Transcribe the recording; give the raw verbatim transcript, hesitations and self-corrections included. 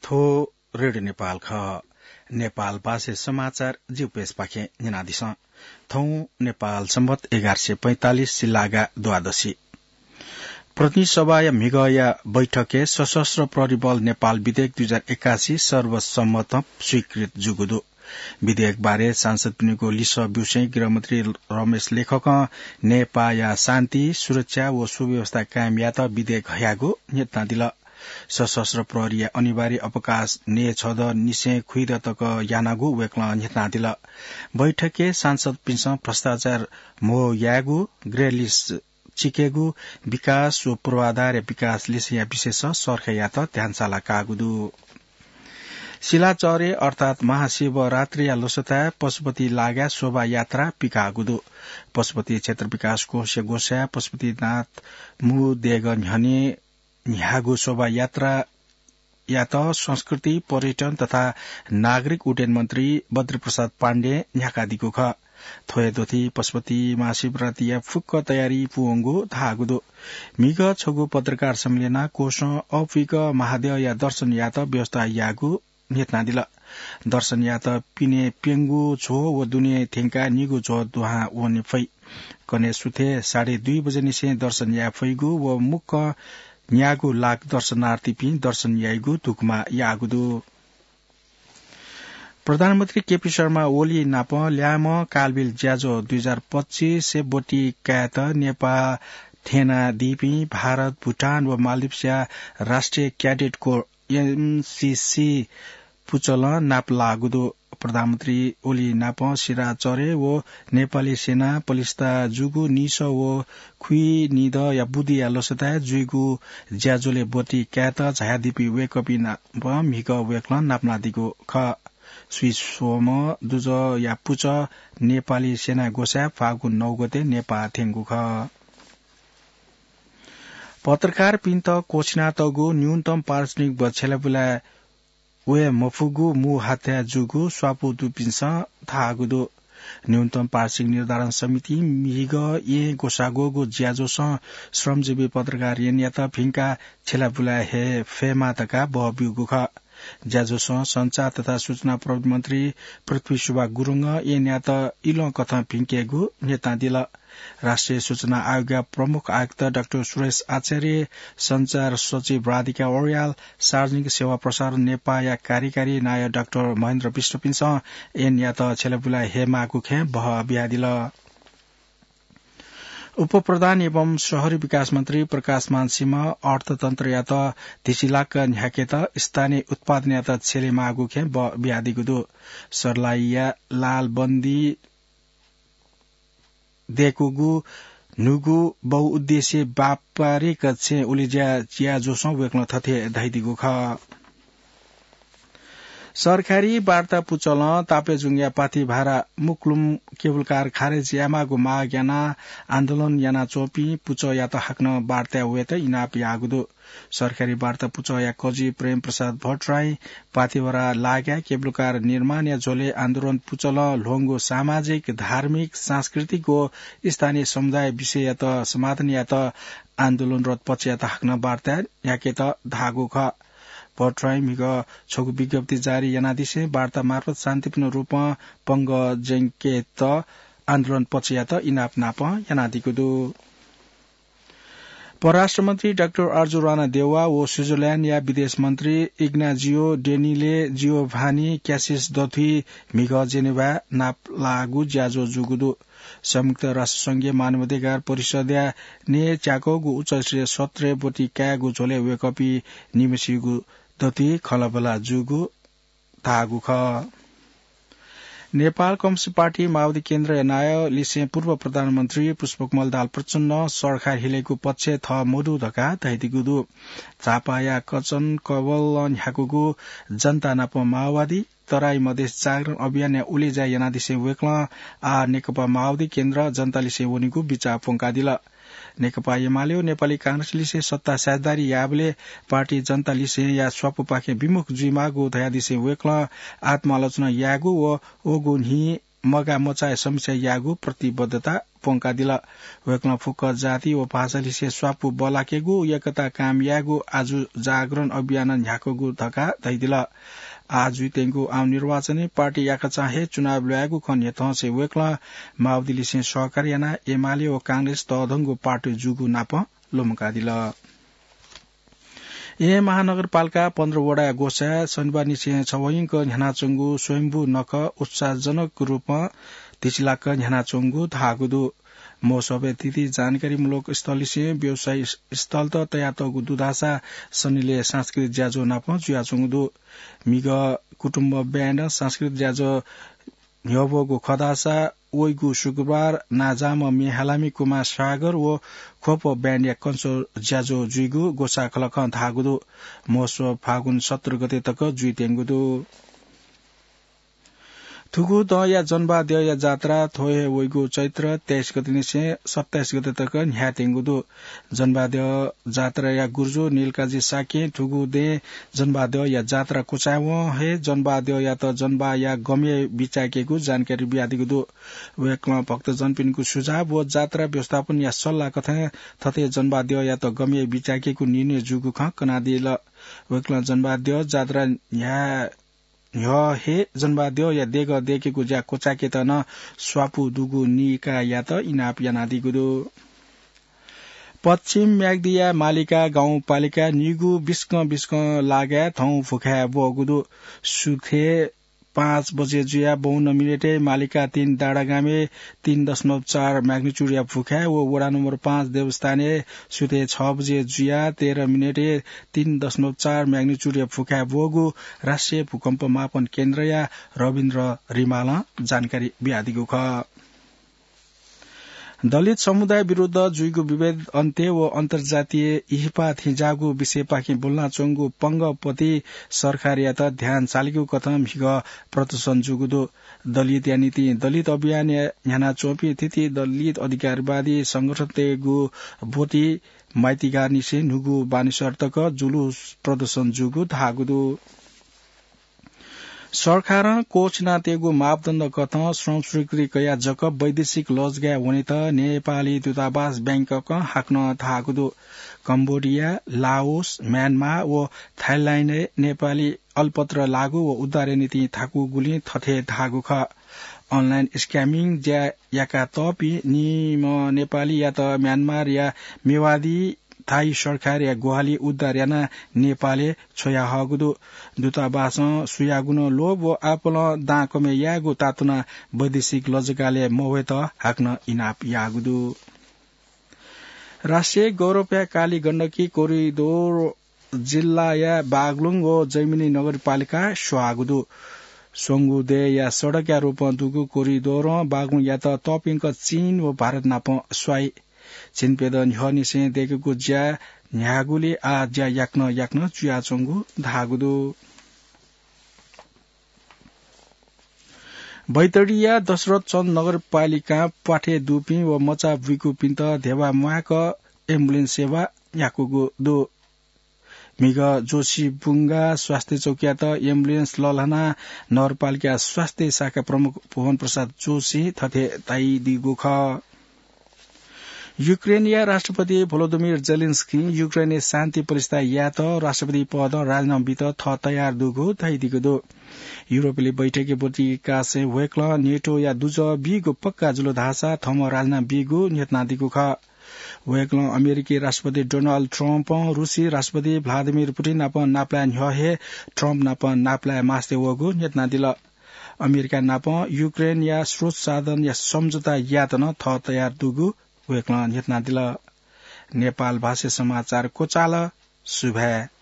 थो रेडियो नेपाल ख नेपाल भाषा समाचार जीवपेश पाखे निनादिस थौ नेपाल सम्बत एघार सय पैंतालिस सिलागा द्वादशी प्रतिनिधि सभा या मिगया बैठके सशस्त्र प्रहरी बल नेपाल विधेयक दुई हजार एकासी सर्वसम्मत स्वीकृत जुगुदो विधेयक बारे सांसद पिनुको लिस विषय गृहमन्त्री रमेश लेखक नेपाया शान्ति सुरक्षा व सुव्यवस्था कायम यात विधेयक हयागो नेतना दिल सशस्त्र प्रहरी अनिवार्य अवकाश ने छद निसे खुइद तक यानागु वेक्ल नेतना दिल बैठके सांसद पिंस भ्रष्टाचार मोह यागु ग्रेलिस चिकेगु विकास व पूर्वाधार विकास लिसिया विशेष सर्खयात ध्यानशाला कागुदु शिलाचरे अर्थात महाशिवरात्रि लोसता पशुपति लाग्या शोभा यात्रा पिकागुदु पशुपति क्षेत्र विकास कोष गोसा पशुपतिनाथ मु देग झने न्यागु शोभा यात्रा यात संस्कृति पर्यटन तथा नागरिक उड्डयन मन्त्री बद्री प्रसाद पाण्डे न्याकादिको ख थोयदोथी पशुपति महाशिवरात्रि फुक्क तयारी पुवंगु धागुदो मिग छगु पत्रकार सम्मेलन कोष अफिक महादेव या दर्शन यात व्यवस्था यागु नेतना दिल दर्शन यात पिने पेंगु छो व दुनिया थेंका निगु छो दुहा वने फै कने सुथे साढे दुई बजे निसे दर्शन या फैगु व मुख न्यागु लाख दर्शनार्थी पि दर्शन याइगु तुकमा यागुदु प्रधानमन्त्री केपी शर्मा ओली नाप ल्याम कालबिल ज्याजो दुई हजार पच्चीस से बोटी कायत नेपाल थेना दिपी भारत भूटान व मालदिप्सिया राष्ट्रिय क्याडेट कोर एमसीसी पुचल नाप लागुदो प्रधानमन्त्री ओली नाप सिरा चरे वो नेपाली सेना पलिस्ता जुगु निस वो खुई निद या बुद्धि या लसता जुगु ज्याजोले बोटी क्यात झायादिपी वेकपी नाप मिग वेक्ल नापनादिको ख स्विसोम दुज या पुच नेपाली सेना गोसा फागुन नौ गते नेपा थेंगु ख पत्रकार पिन्त कोछिना तगु न्यूनतम पारिश्रमिक बछेलाबुला वे मफुगु मु हात्या जुगु स्वापु दुपिन्स थागुदो न्यूनतम पारिश्रमिक निर्धारण समिति मिग ए गोसागोगो ज्याजोस श्रमजीवी पत्रकार यन्यात फिंका छेलाबुला हे फेमातका बहबिगु ख ज्याजोस संचार तथा सूचना प्रविधि मन्त्री पृथ्वी सुब्बा गुरुङ यन्यात इलो कथा फिंकेगु नेता दिल राष्ट्रिय सूचना आयोग प्रमुख आयुक्त डाक्टर सुरेश आचार्य संचार सचिव राधिका ओरियाल सार्वजनिक सेवा प्रसारण नेपाया कार्यकारी नायक डाक्टर महेन्द्र विष्णुपिन्स एन यात छेलबुला हेमागु खे बह बिहादिल उप प्रधान एवं शहरी विकास मन्त्री प्रकाश मानसिंह अर्थतन्त्र यात धिसिलाक न्याकेत स्थानीय उत्पादन यात छेले मागु खे बिहादिगुदु सरलाइया लालबन्दी देखुगु नुगु बहुउद्देश्य व्यापारिक छे उलिज्या चिया जोसो वेक्न थथे धाइदिगु ख सरकारी वार्ता पुचल तापेजुङया पाथी भारा मुक्लुम केबुलकार खारेज यामागु माग याना आन्दोलन याना चोपी पुच यात हाक्न वार्ता वेत इनाप यागुदो सरकारी वार्ता पुच या कजी प्रेम प्रसाद भट्टराई पाथीभरा लाग्या केबुलकार निर्माण या झोले आन्दोलन पुचल लोंगो सामाजिक धार्मिक सांस्कृतिक व स्थानीय समुदाय विषय यात समाधान यात आन्दोलनरत पक्ष यात हाक्न वार्ता याकेत धागु ख भट्टराई मिग छगु विज्ञप्ति जारी यनादिसे वार्ता मार्फत शान्तिपूर्ण रूपमा पंग जेंकेत आन्दोलन पक्ष यात इनाप नाप यनादिकुदु परराष्ट्र मन्त्री डाक्टर अर्जुन राणा देउवा व स्विजरल्याण्ड या विदेश मन्त्री इग्नाजियो डेनिले जियोभानी क्यासिस दथुई मिग जेनेभा नाप लागु ज्याजो जुगुदु संयुक्त राष्ट्र संघीय मानवाधिकार परिषद ने च्याकोगु उच्चस्तरीय सत्र बोटी कागु झोले वेकपी निमेसिगु दति खलबला जुगु थागु ख नेपाल कम्युनिस्ट पार्टी माओवादी केन्द्र एनाय लिसे पूर्व प्रधानमन्त्री पुष्पकमल दाहाल प्रचण्ड सरकार हिलेको पक्ष थ मोडु धका दैदिगुदु झापाया कचन कवल ह्याकुगु जनता नाप माओवादी तराई मधेस जागरण अभियान या उलेजा यनादिसे वेक्ल आ नेकपा माओवादी केन्द्र जनता लिसे वनिगु बिचा पोंका दिल नेकपा एमाले नेपाली कांग्रेस लिसे सत्ता साझेदारी याबले पार्टी जनता लिसे या स्वापु पाखे विमुख जुइमागु धयादिसे वेक्ल आत्मालोचना यागु व ओगुन्ही मगा मोचाए समस्या यागु प्रतिबद्धता पोंका दिल वेक्ल फुक जाति व भाषाली से स्वापु बलाकेगु एकता काम यागु आजु जागरण अभियान झ्याकोगु धका दैदिल आज तेंगु आउ निर्वाचन पार्टी याका चाहे चुनाव ल्यागु खन यथ से वेक्ल माओवादी से सहकारी याना एमाले व कांग्रेस तदंगु पार्टी जुगु नाप लोमका दिल ए महानगरपालिका पन्ध्र वडा गोसा शनिबार निसे छवैंक झ्यानाचुङ्गु स्वयम्भू नख उत्साहजनक रूपमा तिचिलाक झ्यानाचुङ्गु धागुदु मौसबे तिथि जानकारीमूलक स्थल से व्यवसाय स्थल त तयात दुधासा सनिले सांस्कृतिक ज्याजो नाप जुयाचुङ्गु मिग कुटुम्ब ब्यान्ड सांस्कृतिक ज्याजो ह्यबोगु खदासा ओइगु शुक्रबार नाजाम मेहालामी कुमार सागर व खोप ब्यान्ड या कन्सो ज्याजो जुइगु गोसा खलक धागुदु मौसम फागुन सत्र गते तक जुइतेंगुदु थुगु द या जनबा द या जात्रा थोए वइगु चैत्र तेइस गते निसे सत्ताइस गते तक न्यातेंगुदु जनबा द जात्रा या गुर्जो नीलकाजी साके थुगु दे जनबा द या जात्रा कुचाव हे जनबा द या त जनबा या गमे बिचाकेगु जानकारी बियादिगुदु वेक्ल भक्त जनपिनको सुझाव व जात्रा व्यवस्थापन या सल्लाह कथा थते जनबा द या त गमे बिचाकेगु निर्णय जुगु ख कनादिल वेक्ल जनबा द जात्रा या य हे जनबाद्यो या देग देखेको ज्या कोचाके त न स्वापु दुगु निका या त इनाप यानादिगुदु पश्चिम म्याग्दिया मालिका गाउँपालिका निगु बिस्क बिस्क लाग्या थौ फुखा बगुदु सुथे पाँच बजे जुया बाउन्न मिनटे मालिका तीन दाडागामे तीन दशमलव चार म्याग्निच्युड या फुखा वो वडा नम्बर पाँच देवस्थाने सुते छ बजे जुया तेह्र मिनटे तीन दशमलव चार म्याग्निच्युड या फुखा बोगु राष्ट्रिय भूकम्प मापन केन्द्र या रविन्द्र रिमाल जानकारी बियादिगु ख दलित समुदाय विरूद्ध जुइगु विभेद अन्त्य व अन्तर्जातीय इहिपा थिजागु विषय पाखि बोल्ना चोंगु पंगपति सरकार या त ध्यान चालिगु कथम हिग प्रदर्शन जुगुदु दलित या नीति दलित अभियान याना चोपी तिथि दलित अधिकारवादी संगठन तेगु बोटी माइतीगार निसे नुगु बानिसर्तक जुलुस प्रदर्शन जुगु धागुदु सरकार कोचना तेगु मापदण्ड कथ श्रम स्वीकृति कया जक वैदेशिक लजगा हुने त नेपाली दूतावास ब्याङ्कक हाक्न थागुदु कम्बोडिया लाओस म्यानमार व थाइल्याण्ड नेपाली अल्पत्र लागू व उद्धार नीति थाकु गुली थथे धागु ख अनलाइन स्क्यामिङ ज्या याका तपी निम नेपाली या त म्यानमार या मेवादी थाई सरकार या गोहाली उद्धार याना नेपाले छोया हगुदु दूतावास सुयागुन लोभ व आपल दाकमे यागु तातुना वैदेशिक लजकाले मोवेत हाक्न इनाप यागुदु राष्ट्रिय गौरवप्या काली गण्डकी कोरिडोर जिल्ला या बागलुङ व जैमिनी नगरपालिका स्वागुदु सोंगुदे या सड़क या रूप दुगु कोरिडोर बागलुङ या त तपिङ चीन व भारत नाप स्वाई चिनपेद न्हनिसे देखेको ज्या न्यागुले आ ज्या याक्न याक्न चुयाचोंगु धागुदु बैतडिया दशरथ चन्द नगरपालिका पाठे दुपी व मचा विकु पिन्त धेवा माक एम्बुलेन्स सेवा याकुगु दो मिग जोशी बुंगा स्वास्थ्य चौकिया त एम्बुलेन्स ललहना नगरपालिका स्वास्थ्य शाखा प्रमुख भुवन प्रसाद जोशी थथे ताई दिगु ख युक्रेनिया राष्ट्रपति भोलोदिमिर जेलेन्स्की युक्रेनी शान्ति परिस्थिति या त राष्ट्रपति पद राजनाम बित थ तयार दुगु थाइदिगु दो युरोपेली बैठके बोटिका से वेक्ल नेटो या दुज बिगु पक्का जुलो धासा थम राजनाम बिगु नेतनादिगु ख वेक्ल अमेरिकी राष्ट्रपति डोनाल्ड ट्रम्प रूसी राष्ट्रपति भ्लादिमिर पुटिन नाप नाप्ला न्हे ट्रम्प नाप नाप्ला मास्ते वगु नेतनादिल अमेरिका नाप युक्रेन या स्रोत साधन या सम्झौता यातन थ तयार दुगु वेक्ल नेतनादिल नेपाल भाषा समाचार कोचाल सुभा।